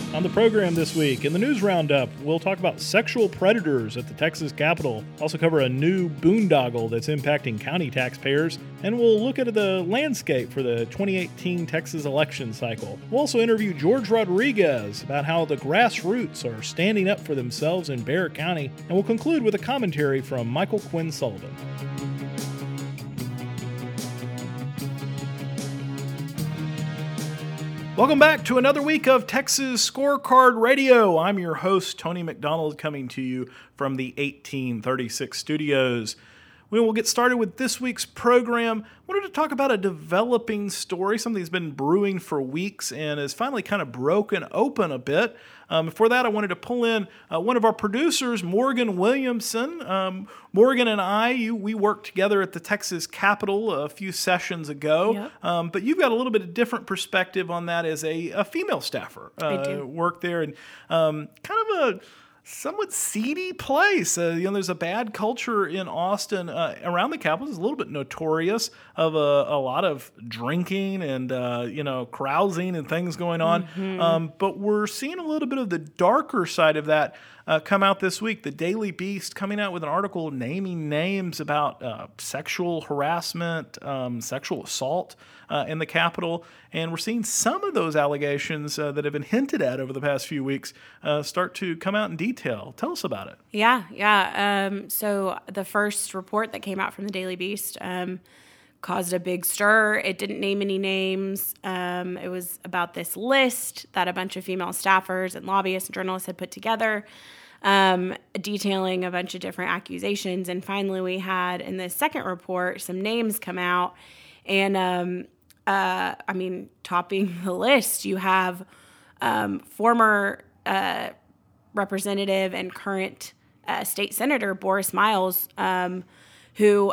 On the program this week, in the news roundup, we'll talk about sexual predators at the Texas Capitol, also cover a new boondoggle that's impacting county taxpayers, and we'll look at the landscape for the 2018 Texas election cycle. We'll also interview George Rodriguez about how the grassroots are standing up for themselves in Bexar County, and we'll conclude with a commentary from Michael Quinn Sullivan. Welcome back to another week of Texas Scorecard Radio. I'm your host, Tony McDonald, coming to you from the 1836 studios. We will get started with this week's program. I wanted to talk about a developing story, something that's been brewing for weeks and has finally kind of broken open a bit. Before that, I wanted to pull in one of our producers, Morgan Williamson. Morgan and I, we worked together at the Texas Capitol a few sessions ago. Yep. But you've got a little bit of different perspective on that as a female staffer. I do. Worked there and kind of a somewhat seedy place. There's a bad culture in Austin around the Capitol. It's a little bit notorious of a lot of drinking and carousing and things going on. Mm-hmm. But we're seeing a little bit of the darker side of that come out this week. The Daily Beast coming out with an article naming names about sexual harassment, sexual assault in the Capitol. And we're seeing some of those allegations that have been hinted at over the past few weeks start to come out in detail. Tell us about it. Yeah. So the first report that came out from the Daily Beast caused a big stir. It didn't name any names. It was about this list that a bunch of female staffers and lobbyists and journalists had put together, detailing a bunch of different accusations. And finally, we had in this second report some names come out. And topping the list, you have former representative and current state senator Boris Miles, who,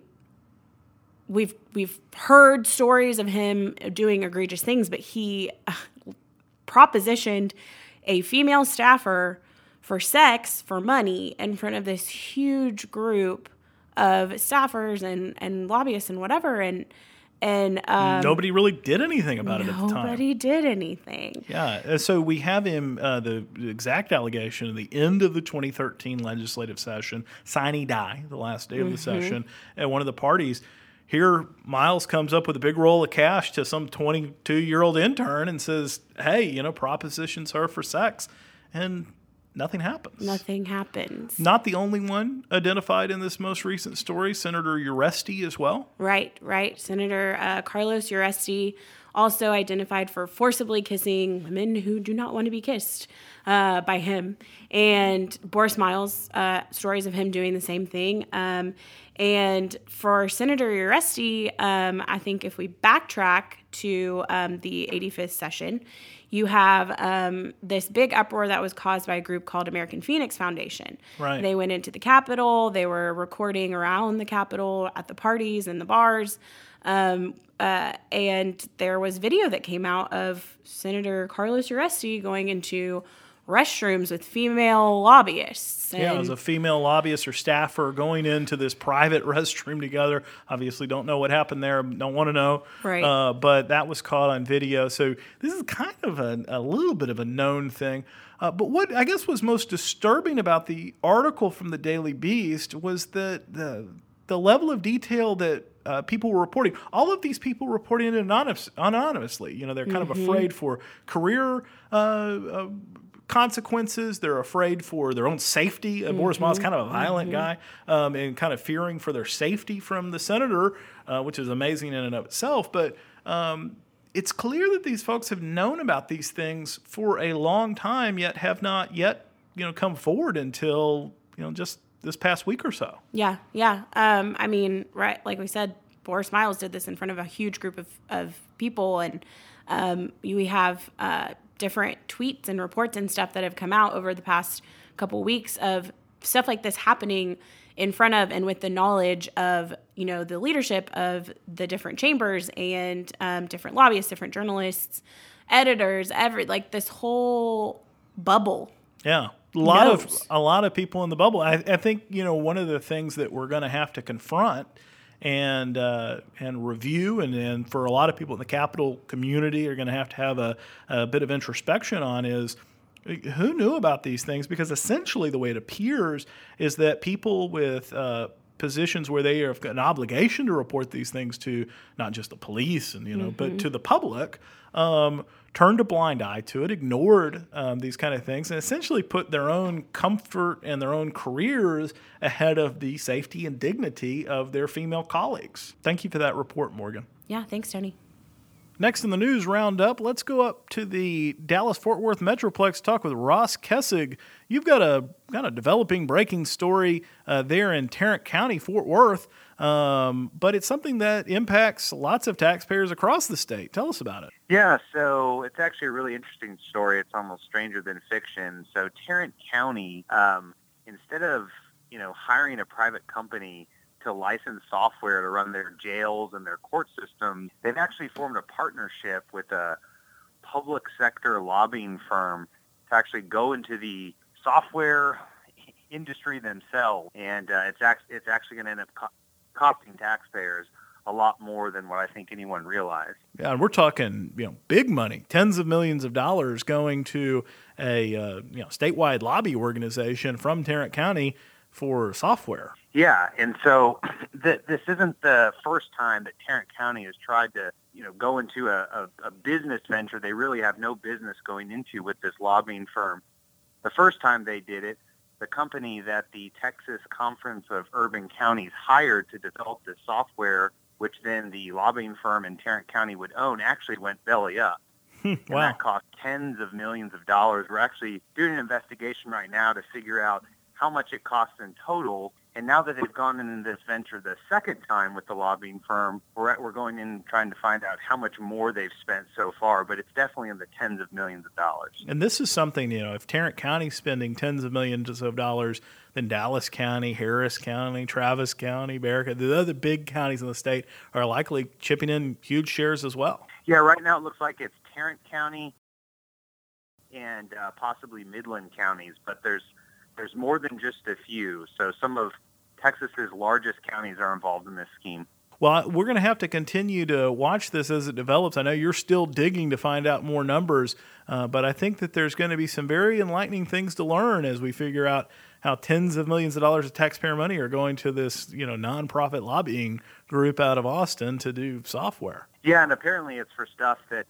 we've heard stories of him doing egregious things, but he propositioned a female staffer for sex for money in front of this huge group of staffers and lobbyists and whatever, and nobody really did anything about it at the time. Nobody did anything. Yeah. So we have him, the exact allegation at the end of the 2013 legislative session, sine die, the last day of the session, at one of the parties. Here, Miles comes up with a big roll of cash to some 22-year-old intern and says, hey, propositions her for sex. And nothing happens. Nothing happens. Not the only one identified in this most recent story, Senator Uresti as well. Right. Senator Carlos Uresti also identified for forcibly kissing women who do not want to be kissed by him. And Boris Miles, stories of him doing the same thing. And for Senator Uresti, I think if we backtrack to the 85th session, you have this big uproar that was caused by a group called American Phoenix Foundation. Right. They went into the Capitol. They were recording around the Capitol at the parties and the bars. And there was video that came out of Senator Carlos Uresti going into restrooms with female lobbyists. Yeah, it was a female lobbyist or staffer going into this private restroom together. Obviously don't know what happened there, don't want to know. Right. But that was caught on video. So this is kind of a little bit of a known thing. But what I guess was most disturbing about the article from the Daily Beast was that the level of detail that people were reporting. All of these people reporting it anonymously. They're kind of afraid for career consequences. They're afraid for their own safety. Boris Miles is kind of a violent guy, and kind of fearing for their safety from the senator, which is amazing in and of itself. But it's clear that these folks have known about these things for a long time, yet have not yet, come forward until, just this past week or so. Yeah. Right, like we said, Boris Miles did this in front of a huge group of people, and we have different tweets and reports and stuff that have come out over the past couple weeks of stuff like this happening in front of and with the knowledge of, the leadership of the different chambers and different lobbyists, different journalists, editors, this whole bubble. Yeah. A lot of people in the bubble. I think, one of the things that we're going to have to confront and review, and for a lot of people in the Capitol community are going to have a bit of introspection on is who knew about these things, because essentially the way it appears is that people with positions where they have an obligation to report these things to not just the police and but to the public, turned a blind eye to it, ignored these kind of things, and essentially put their own comfort and their own careers ahead of the safety and dignity of their female colleagues. Thank you for that report, Morgan. Yeah, thanks, Tony. Next in the news roundup, let's go up to the Dallas-Fort Worth Metroplex to talk with Ross Kessig. You've got a kind of developing breaking story there in Tarrant County, Fort Worth, but it's something that impacts lots of taxpayers across the state. Tell us about it. Yeah, so it's actually a really interesting story. It's almost stranger than fiction. So Tarrant County, instead of hiring a private company to license software to run their jails and their court systems, they've actually formed a partnership with a public sector lobbying firm to actually go into the software industry themselves, and it's actually going to end up costing taxpayers a lot more than what I think anyone realized. Yeah, and we're talking big money, tens of millions of dollars going to a statewide lobby organization from Tarrant County for software. Yeah, and so this isn't the first time that Tarrant County has tried to, go into a business venture they really have no business going into with this lobbying firm. The first time they did it, the company that the Texas Conference of Urban Counties hired to develop this software, which then the lobbying firm in Tarrant County would own, actually went belly up. And Wow. that cost tens of millions of dollars. We're actually doing an investigation right now to figure out how much it costs in total. And now that they've gone into this venture the second time with the lobbying firm, we're going in trying to find out how much more they've spent so far. But it's definitely in the tens of millions of dollars. And this is something, if Tarrant County's spending tens of millions of dollars, then Dallas County, Harris County, Travis County, Barrica, the other big counties in the state are likely chipping in huge shares as well. Yeah, right now it looks like it's Tarrant County and possibly Midland counties, but there's more than just a few. So some of Texas's largest counties are involved in this scheme. Well, we're going to have to continue to watch this as it develops. I know you're still digging to find out more numbers, but I think that there's going to be some very enlightening things to learn as we figure out how tens of millions of dollars of taxpayer money are going to this, nonprofit lobbying group out of Austin to do software. Yeah, and apparently it's for stuff that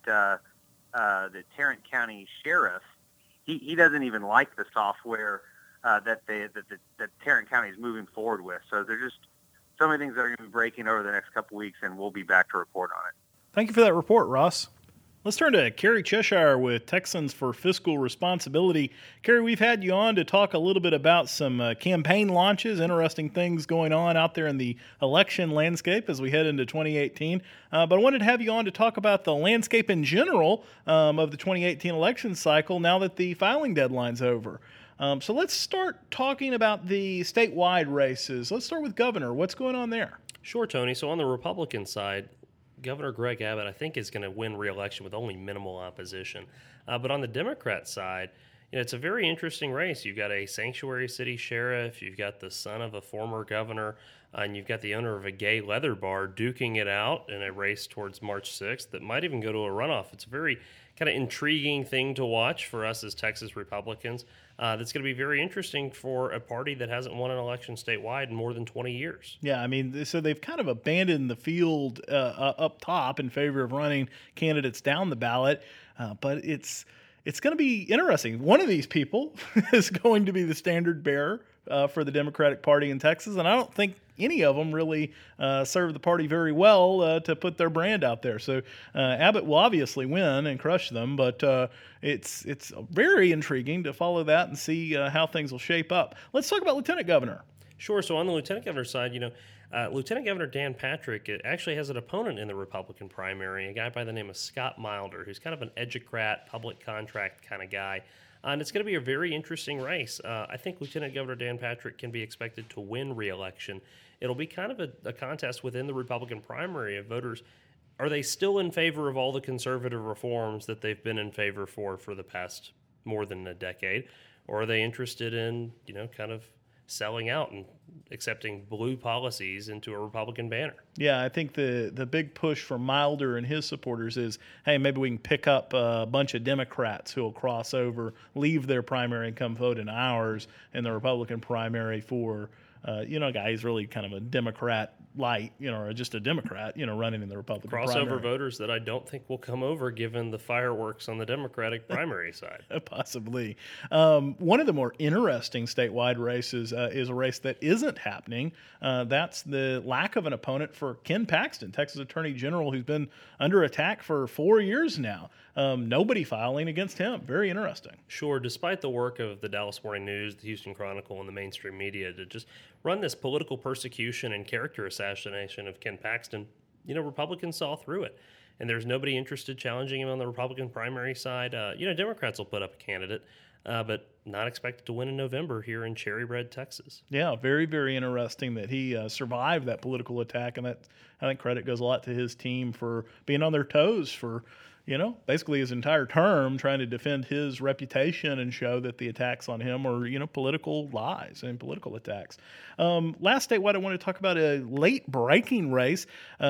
the Tarrant County sheriff, he doesn't even like the software that Tarrant County is moving forward with. So there's just so many things that are going to be breaking over the next couple weeks, and we'll be back to report on it. Thank you for that report, Ross. Let's turn to Carrie Cheshire with Texans for Fiscal Responsibility. Carrie, we've had you on to talk a little bit about some campaign launches, interesting things going on out there in the election landscape as we head into 2018. But I wanted to have you on to talk about the landscape in general of the 2018 election cycle now that the filing deadline's over. So let's start talking about the statewide races. Let's start with governor. What's going on there? Sure, Tony. So on the Republican side, Governor Greg Abbott, I think, is going to win re-election with only minimal opposition. But on the Democrat side, it's a very interesting race. You've got a sanctuary city sheriff, you've got the son of a former governor, and you've got the owner of a gay leather bar duking it out in a race towards March 6th that might even go to a runoff. It's a very kind of intriguing thing to watch for us as Texas Republicans. That's going to be very interesting for a party that hasn't won an election statewide in more than 20 years. Yeah, I mean, so they've kind of abandoned the field up top in favor of running candidates down the ballot, but it's going to be interesting. One of these people is going to be the standard bearer for the Democratic Party in Texas, and I don't think any of them really serve the party very well to put their brand out there. So Abbott will obviously win and crush them, but it's very intriguing to follow that and see how things will shape up. Let's talk about Lieutenant Governor. Sure. So on the Lieutenant Governor side, Lieutenant Governor Dan Patrick actually has an opponent in the Republican primary, a guy by the name of Scott Milder, who's kind of an educrat, public contract kind of guy. And it's going to be a very interesting race. I think Lieutenant Governor Dan Patrick can be expected to win re-election. It'll be kind of a contest within the Republican primary of voters. Are they still in favor of all the conservative reforms that they've been in favor for the past more than a decade? Or are they interested in, kind of selling out and accepting blue policies into a Republican banner. Yeah, I think the big push for Milder and his supporters is, hey, maybe we can pick up a bunch of Democrats who will cross over, leave their primary and come vote in ours in the Republican primary for, a guy who's really kind of a Democrat light, or just a Democrat, running in the Republican Crossover primary. voters that I don't think will come over given the fireworks on the Democratic primary side. Possibly. One of the more interesting statewide races is a race that isn't happening. That's the lack of an opponent for Ken Paxton, Texas Attorney General, who's been under attack for 4 years now. Nobody filing against him. Very interesting. Sure, despite the work of the Dallas Morning News, the Houston Chronicle, and the mainstream media to just run this political persecution and character assassination of Ken Paxton, Republicans saw through it. And there's nobody interested challenging him on the Republican primary side. Democrats will put up a candidate, but not expected to win in November here in Cherry Red, Texas. Yeah, very, very interesting that he survived that political attack. And that, I think credit goes a lot to his team for being on their toes for basically his entire term, trying to defend his reputation and show that the attacks on him are, political lies and political attacks. Last statewide, I want to talk about a late-breaking race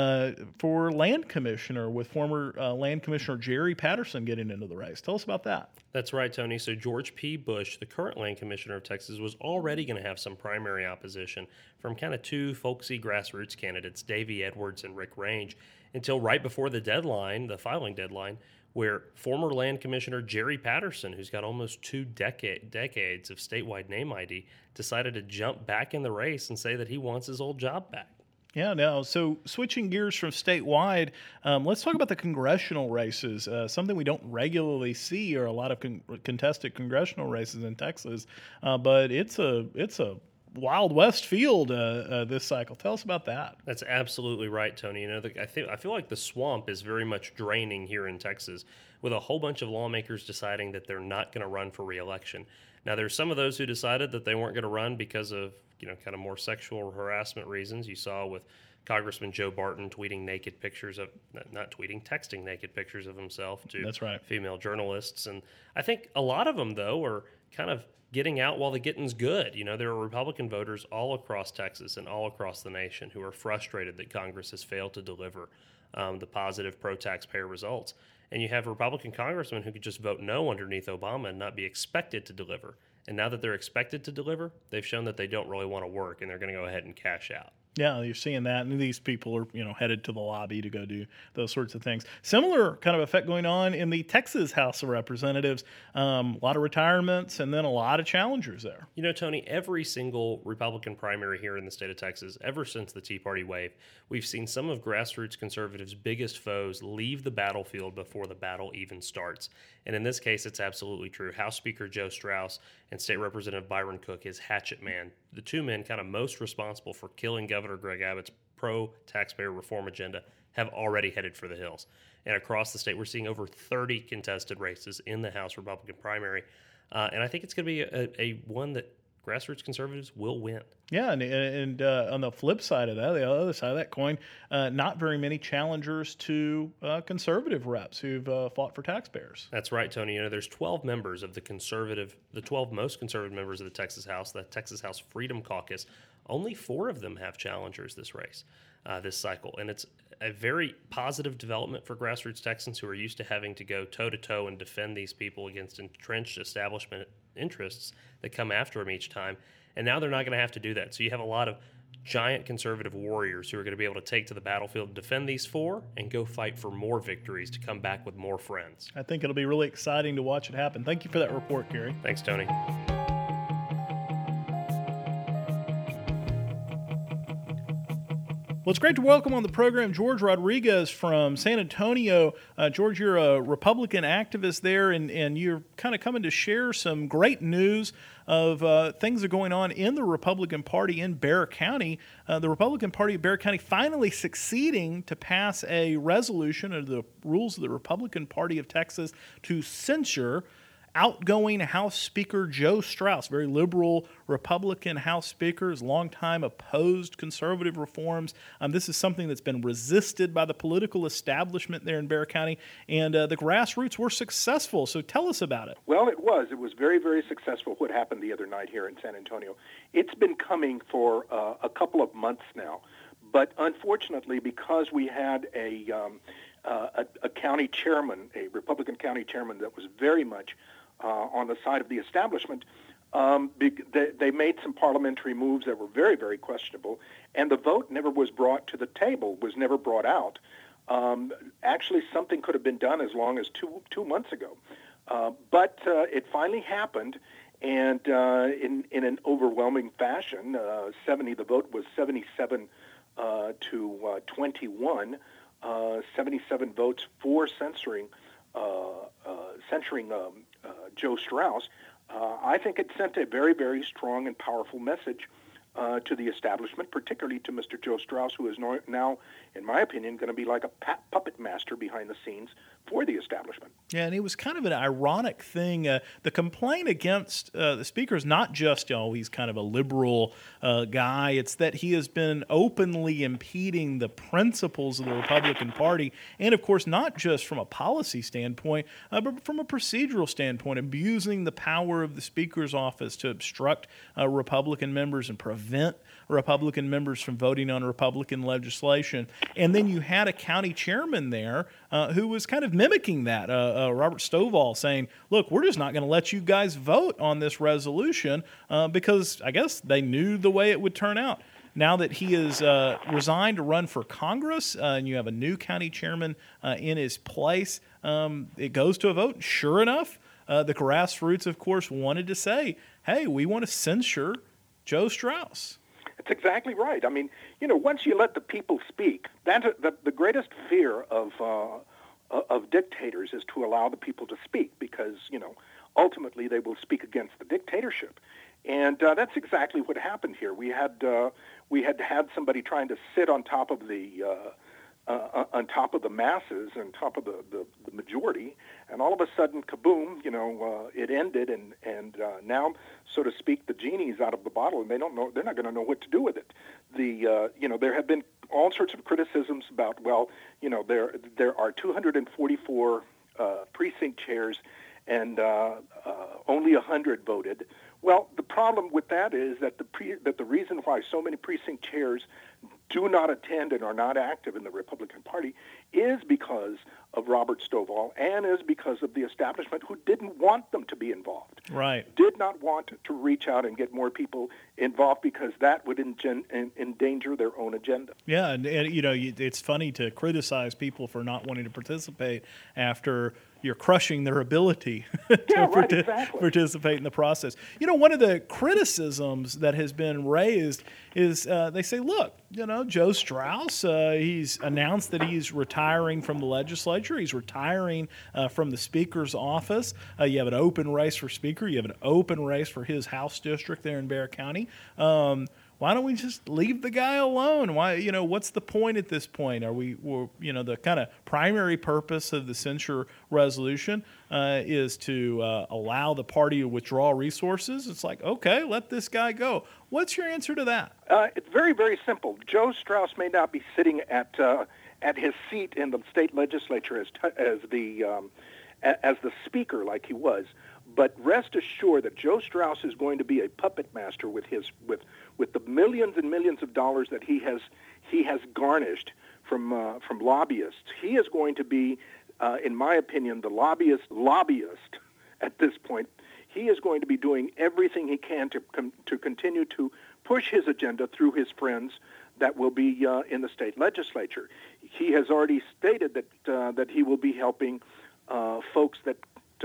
for land commissioner with former land commissioner Jerry Patterson getting into the race. Tell us about that. That's right, Tony. So George P. Bush, the current land commissioner of Texas, was already going to have some primary opposition from kind of two folksy grassroots candidates, Davey Edwards and Rick Range, until right before the deadline, the filing deadline, where former land commissioner Jerry Patterson, who's got almost 2 decades of statewide name ID, decided to jump back in the race and say that he wants his old job back. Yeah, no. So switching gears from statewide, let's talk about the congressional races. Something we don't regularly see are a lot of contested congressional races in Texas, but it's a Wild West field this cycle. Tell us about that. That's absolutely right, Tony. I feel like the swamp is very much draining here in Texas, with a whole bunch of lawmakers deciding that they're not going to run for re-election. Now, there's some of those who decided that they weren't going to run because of kind of more sexual harassment reasons. You saw with Congressman Joe Barton texting naked pictures of himself to That's right. female journalists. And I think a lot of them, though, are kind of getting out while the getting's good. There are Republican voters all across Texas and all across the nation who are frustrated that Congress has failed to deliver the positive pro-taxpayer results. And you have Republican congressmen who could just vote no underneath Obama and not be expected to deliver. And now that they're expected to deliver, they've shown that they don't really want to work, and they're going to go ahead and cash out. Yeah, you're seeing that, and these people are, headed to the lobby to go do those sorts of things. Similar kind of effect going on in the Texas House of Representatives. A lot of retirements and then a lot of challengers there. Tony, every single Republican primary here in the state of Texas, ever since the Tea Party wave, we've seen some of grassroots conservatives' biggest foes leave the battlefield before the battle even starts. And in this case, it's absolutely true. House Speaker Joe Strauss and State Representative Byron Cook, his hatchet man, the two men kind of most responsible for killing Governor Greg Abbott's pro-taxpayer reform agenda, have already headed for the hills. And across the state, we're seeing over 30 contested races in the House Republican primary. And I think it's going to be a one that grassroots conservatives will win. Yeah, and on the flip side of that, the other side of that coin, not very many challengers to conservative reps who've fought for taxpayers. That's right, Tony. There's 12 members of the 12 most conservative members of the Texas House Freedom Caucus. Only 4 of them have challengers this cycle. And it's a very positive development for grassroots Texans who are used to having to go toe-to-toe and defend these people against entrenched establishment interests that come after them each time. And now they're not going to have to do that. So you have a lot of giant conservative warriors who are going to be able to take to the battlefield, defend these 4, and go fight for more victories to come back with more friends. I think it'll be really exciting to watch it happen. Thank you for that report, Gary. Thanks, Tony. Well, it's great to welcome on the program George Rodriguez from San Antonio. George, you're a Republican activist there, and you're kind of coming to share some great news of things that are going on in the Republican Party in Bexar County. The Republican Party of Bexar County finally succeeding to pass a resolution under the rules of the Republican Party of Texas to censure outgoing House Speaker Joe Straus, very liberal Republican House Speaker, has long time opposed conservative reforms. This is something that's been resisted by the political establishment there in Bexar County, and the grassroots were successful. So tell us about it. Well, it was. It was very, very successful what happened the other night here in San Antonio. It's been coming for a couple of months now, but unfortunately, because we had a county chairman, a Republican county chairman that was very much on the side of the establishment, they made some parliamentary moves that were very, very questionable, and the vote never was brought to the table, was never brought out. Actually, something could have been done as long as two months ago. But it finally happened, and in an overwhelming fashion, the vote was 77 to 21, 77 votes for censoring Joe Straus. I think it sent a very, very strong and powerful message to the establishment, particularly to Mr. Joe Straus, who is now, in my opinion, going to be like a puppet master behind the scenes for the establishment. Yeah, and it was kind of an ironic thing. The complaint against the speaker is not just, he's kind of a liberal guy. It's that he has been openly impeding the principles of the Republican Party, and of course, not just from a policy standpoint, but from a procedural standpoint, abusing the power of the Speaker's office to obstruct Republican members and prevent Republican members from voting on Republican legislation. And then you had a county chairman there who was kind of mimicking that, Robert Stovall, saying, look, we're just not going to let you guys vote on this resolution because I guess they knew the way it would turn out. Now that he is resigned to run for Congress and you have a new county chairman in his place, it goes to a vote. Sure enough, the grassroots, of course, wanted to say, hey, we want to censure Joe Straus. That's exactly right. I mean, once you let the people speak, the greatest fear of dictators is to allow the people to speak because, ultimately they will speak against the dictatorship. And that's exactly what happened here. We had somebody trying to sit on top of the masses, on top of the majority, and all of a sudden, kaboom! It ended, and now, so to speak, the genie's out of the bottle, and they don't know. They're not going to know what to do with it. There have been all sorts of criticisms about, there are 244 precinct chairs, and only 100 voted. Well, the problem with that is that the reason why so many precinct chairs do not attend and are not active in the Republican Party is because of Robert Stovall and is because of the establishment who didn't want them to be involved. Right. Did not want to reach out and get more people involved because that would endanger their own agenda. Yeah, and it's funny to criticize people for not wanting to participate after you're crushing their ability to participate in the process. One of the criticisms that has been raised is they say, look, Joe Straus, he's announced that he's retiring from the legislature. He's retiring from the Speaker's office. You have an open race for Speaker. You have an open race for his House district there in Bexar County. Why don't we just leave the guy alone? Why, what's the point at this point? The kind of primary purpose of the censure resolution is to allow the party to withdraw resources. It's like, okay, let this guy go. What's your answer to that? It's very, very simple. Joe Straus may not be sitting at his seat in the state legislature as the speaker like he was. But rest assured that Joe Straus is going to be a puppet master with the millions and millions of dollars that he has garnished from lobbyists. He is going to be, in my opinion, the lobbyist at this point. He is going to be doing everything he can to continue to push his agenda through his friends that will be in the state legislature. He has already stated that he will be helping folks that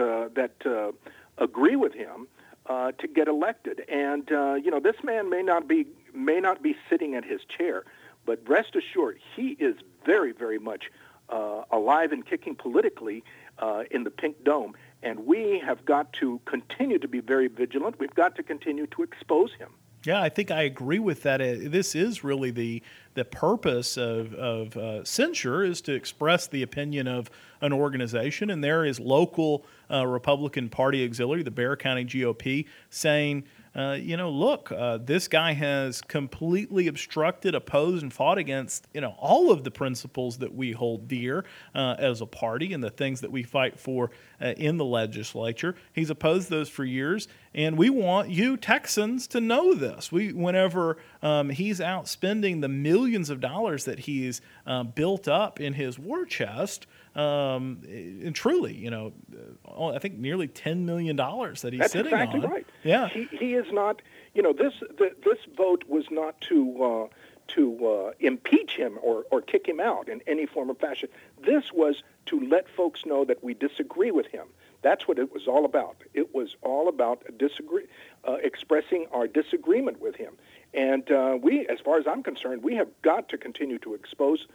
agree with him to get elected. And this man may not be sitting at his chair, but rest assured he is very, very much alive and kicking politically in the Pink Dome. And we have got to continue to be very vigilant. We've got to continue to expose him. Yeah, I think I agree with that. This is really the purpose of censure, is to express the opinion of an organization. And there is local Republican Party auxiliary, the Bexar County GOP, saying, look, this guy has completely obstructed, opposed, and fought against, all of the principles that we hold dear as a party and the things that we fight for in the legislature. He's opposed those for years, and we want you Texans to know this. Whenever he's out spending the millions of dollars that he's built up in his war chest, and truly, I think nearly $10 million that he's sitting on. That's exactly right. Yeah, he is not. This vote was not to impeach him or kick him out in any form or fashion. This was to let folks know that we disagree with him. That's what it was all about. It was all about expressing our disagreement with him. And we, as far as I'm concerned, we have got to continue to expose,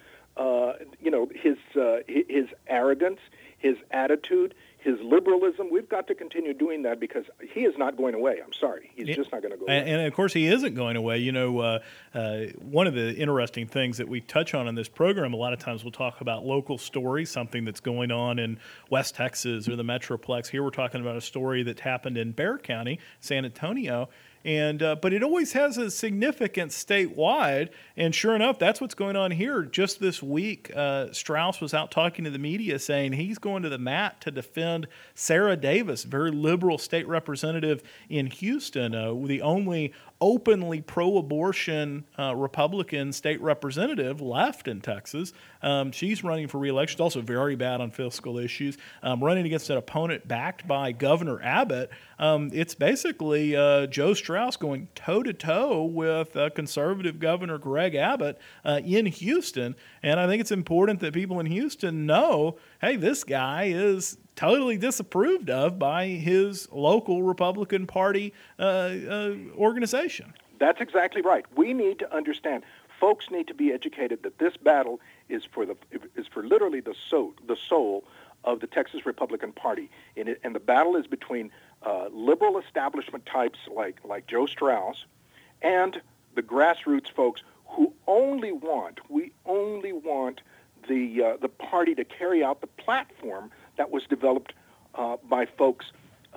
his arrogance, his attitude, his liberalism. We've got to continue doing that because he is not going away. I'm sorry. He's just not going to go away. And, of course, he isn't going away. One of the interesting things that we touch on in this program, a lot of times we'll talk about local stories, something that's going on in West Texas or the Metroplex. Here we're talking about a story that happened in Bexar County, San Antonio. But it always has a significance statewide, and sure enough, that's what's going on here. Just this week, Strauss was out talking to the media saying he's going to the mat to defend Sarah Davis, very liberal state representative in Houston, the only openly pro-abortion Republican state representative left in Texas. She's running for re-election. She's also very bad on fiscal issues, running against an opponent backed by Governor Abbott. It's basically Joe Strauss going toe-to-toe with conservative Governor Greg Abbott in Houston. And I think it's important that people in Houston know, hey, this guy is totally disapproved of by his local Republican Party organization. That's exactly right. We need to understand. Folks need to be educated that this battle is for literally the soul of the Texas Republican Party, and the battle is between liberal establishment types like Joe Strauss and the grassroots folks who only want the party to carry out the platform that was developed by folks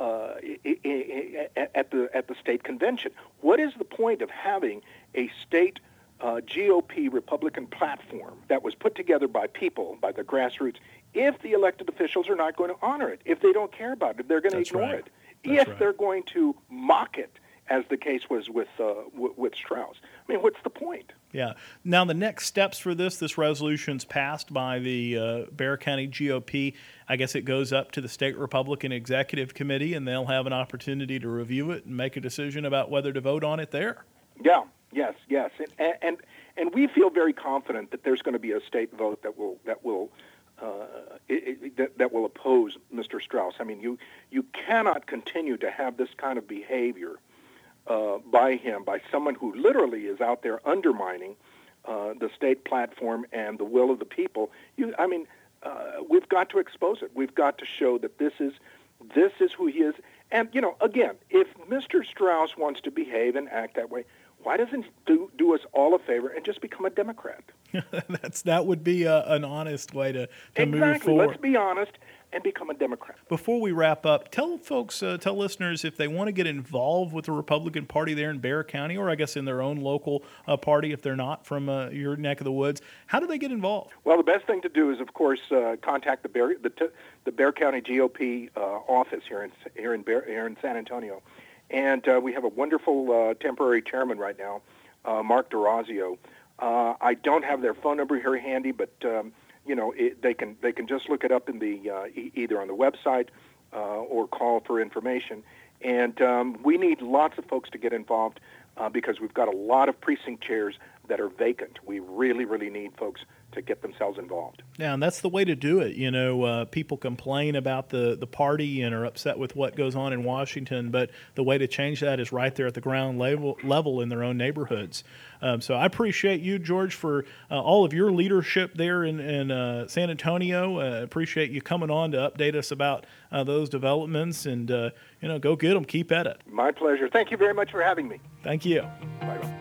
at the state convention. What is the point of having a state GOP Republican platform that was put together by people, by the grassroots, if the elected officials are not going to honor it? If they don't care about it, they're going to ignore it. If they're going to mock it, as the case was with Strauss. I mean, what's the point? Yeah. Now, the next steps for this resolution's passed by the Bexar County GOP. I guess it goes up to the State Republican Executive Committee, and they'll have an opportunity to review it and make a decision about whether to vote on it there. Yeah. Yes. And we feel very confident that there's going to be a state vote that will oppose Mr. Strauss. I mean, you cannot continue to have this kind of behavior by someone who literally is out there undermining the state platform and the will of the people. We've got to expose it. We've got to show that this is who he is. And again, if Mr. Strauss wants to behave and act that way, why doesn't he do us all a favor and just become a Democrat? That would be an honest way to move forward. Exactly. Let's be honest and become a Democrat. Before we wrap up, tell listeners if they want to get involved with the Republican Party there in Bexar County, or I guess in their own local party if they're not from your neck of the woods. How do they get involved? Well, the best thing to do is, of course, contact the Bexar County GOP office here in San Antonio. And we have a wonderful temporary chairman right now, Mark DeRazio. I don't have their phone number here handy, but they can just look it up in the either on the website or call for information. And we need lots of folks to get involved because we've got a lot of precinct chairs that are vacant. We really, really need folks to get themselves involved. Yeah, and that's the way to do it. People complain about the party and are upset with what goes on in Washington, but the way to change that is right there at the ground level in their own neighborhoods. So I appreciate you, George, for all of your leadership there in San Antonio. Appreciate you coming on to update us about those developments, and go get them. Keep at it. My pleasure. Thank you very much for having me. Thank you. Bye-bye.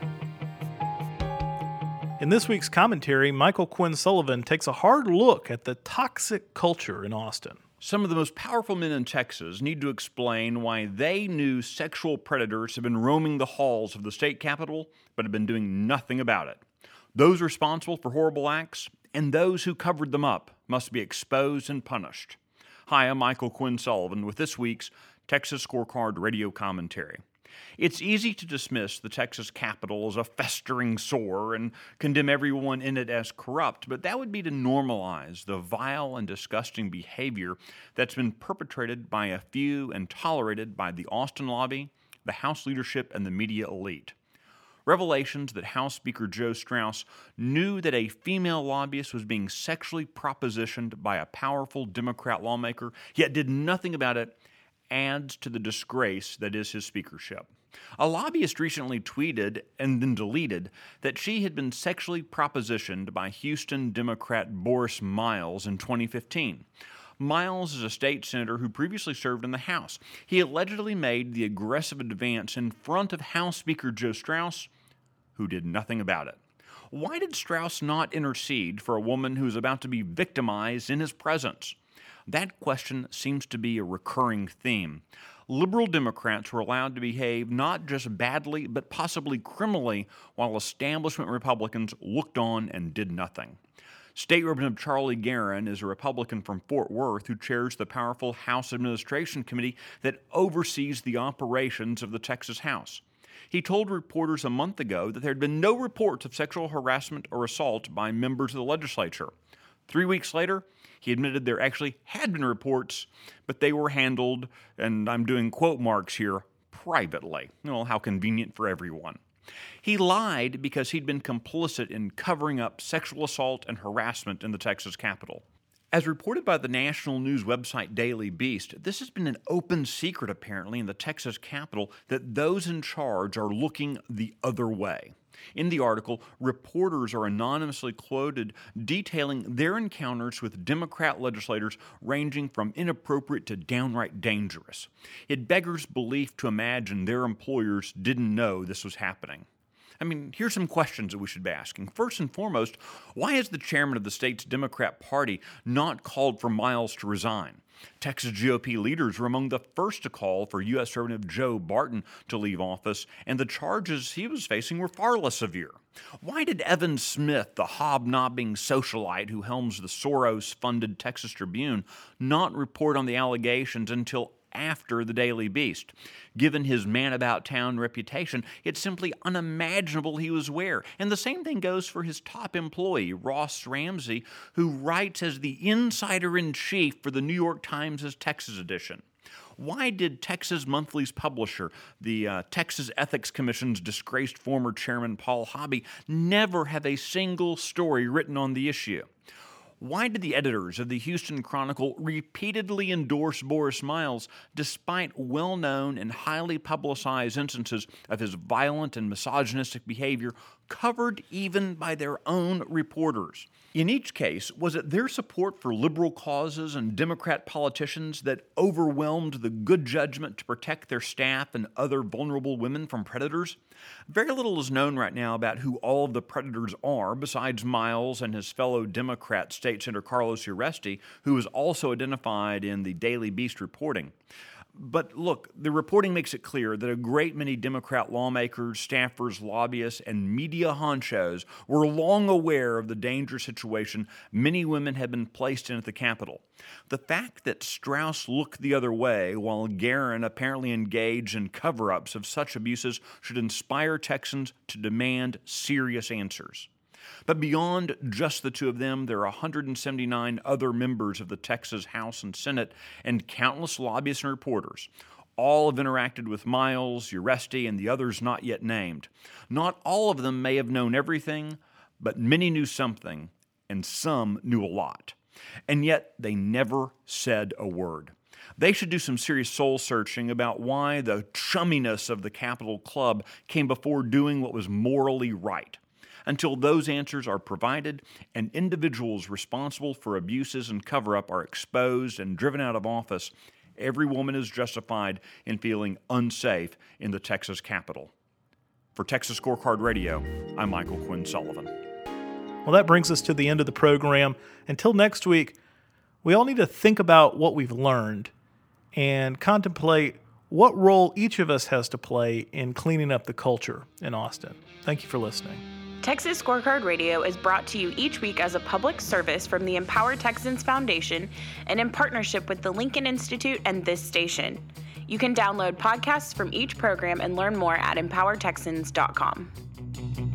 In this week's commentary, Michael Quinn Sullivan takes a hard look at the toxic culture in Austin. Some of the most powerful men in Texas need to explain why they knew sexual predators have been roaming the halls of the state capitol, but have been doing nothing about it. Those responsible for horrible acts and those who covered them up must be exposed and punished. Hi, I'm Michael Quinn Sullivan with this week's Texas Scorecard Radio Commentary. It's easy to dismiss the Texas Capitol as a festering sore and condemn everyone in it as corrupt, but that would be to normalize the vile and disgusting behavior that's been perpetrated by a few and tolerated by the Austin lobby, the House leadership, and the media elite. Revelations that House Speaker Joe Straus knew that a female lobbyist was being sexually propositioned by a powerful Democrat lawmaker, yet did nothing about it, adds to the disgrace that is his speakership. A lobbyist recently tweeted and then deleted that she had been sexually propositioned by Houston Democrat Boris Miles in 2015. Miles is a state senator who previously served in the House. He allegedly made the aggressive advance in front of House Speaker Joe Straus, who did nothing about it. Why did Straus not intercede for a woman who is about to be victimized in his presence? That question seems to be a recurring theme. Liberal Democrats were allowed to behave not just badly, but possibly criminally, while establishment Republicans looked on and did nothing. State Representative Charlie Guerin is a Republican from Fort Worth who chairs the powerful House Administration Committee that oversees the operations of the Texas House. He told reporters a month ago that there had been no reports of sexual harassment or assault by members of the legislature. 3 weeks later, he admitted there actually had been reports, but they were handled, and I'm doing quote marks here, privately. Well, how convenient for everyone. He lied because he'd been complicit in covering up sexual assault and harassment in the Texas Capitol. As reported by the national news website Daily Beast, this has been an open secret apparently in the Texas Capitol that those in charge are looking the other way. In the article, reporters are anonymously quoted detailing their encounters with Democrat legislators ranging from inappropriate to downright dangerous. It beggars belief to imagine their employers didn't know this was happening. I mean, here's some questions that we should be asking. First and foremost, why has the chairman of the state's Democrat Party not called for Miles to resign? Texas GOP leaders were among the first to call for U.S. Representative Joe Barton to leave office, and the charges he was facing were far less severe. Why did Evan Smith, the hobnobbing socialite who helms the Soros-funded Texas Tribune, not report on the allegations until after the Daily Beast? Given his man-about-town reputation, it's simply unimaginable he was aware. And the same thing goes for his top employee, Ross Ramsey, who writes as the insider-in-chief for the New York Times' Texas edition. Why did Texas Monthly's publisher, the Texas Ethics Commission's disgraced former chairman Paul Hobby, never have a single story written on the issue? Why did the editors of the Houston Chronicle repeatedly endorse Boris Miles despite well-known and highly publicized instances of his violent and misogynistic behavior covered even by their own reporters? In each case, was it their support for liberal causes and Democrat politicians that overwhelmed the good judgment to protect their staff and other vulnerable women from predators? Very little is known right now about who all of the predators are, besides Miles and his fellow Democrat State Senator Carlos Uresti, who was also identified in the Daily Beast reporting. But look, the reporting makes it clear that a great many Democrat lawmakers, staffers, lobbyists, and media honchos were long aware of the dangerous situation many women had been placed in at the Capitol. The fact that Straus looked the other way while Guerin apparently engaged in cover-ups of such abuses should inspire Texans to demand serious answers. But beyond just the two of them, there are 179 other members of the Texas House and Senate and countless lobbyists and reporters. All have interacted with Miles, Uresti, and the others not yet named. Not all of them may have known everything, but many knew something, and some knew a lot. And yet they never said a word. They should do some serious soul-searching about why the chumminess of the Capitol Club came before doing what was morally right. Until those answers are provided and individuals responsible for abuses and cover-up are exposed and driven out of office, every woman is justified in feeling unsafe in the Texas Capitol. For Texas Scorecard Radio, I'm Michael Quinn Sullivan. Well, that brings us to the end of the program. Until next week, we all need to think about what we've learned and contemplate what role each of us has to play in cleaning up the culture in Austin. Thank you for listening. Texas Scorecard Radio is brought to you each week as a public service from the Empower Texans Foundation and in partnership with the Lincoln Institute and this station. You can download podcasts from each program and learn more at empowertexans.com.